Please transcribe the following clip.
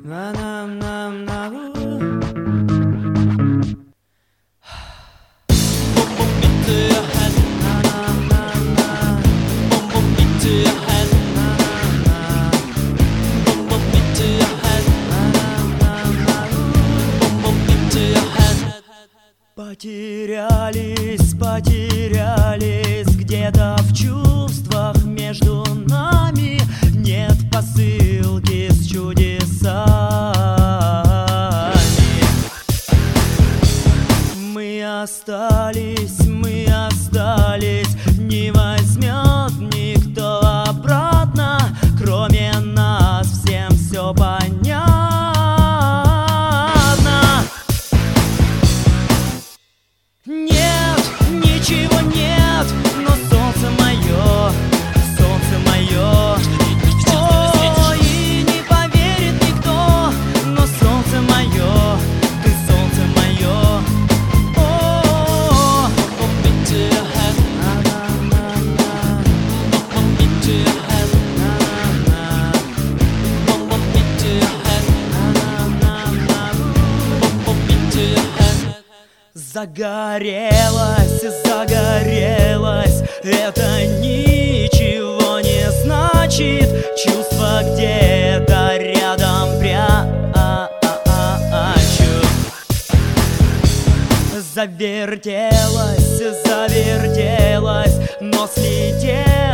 Потерялись где-то в чувствах между нами. Нет посылки с чудесами. Мы остались, не возьмет никто обратно, кроме нас всем все понятно. Нет, ничего нет, но солнце мое, о, и не поверит никто, но солнце мое, ты солнце мое, о, загорелась, это ничего не значит. Чувства где-то рядом прячут. Завертелась, но слетела.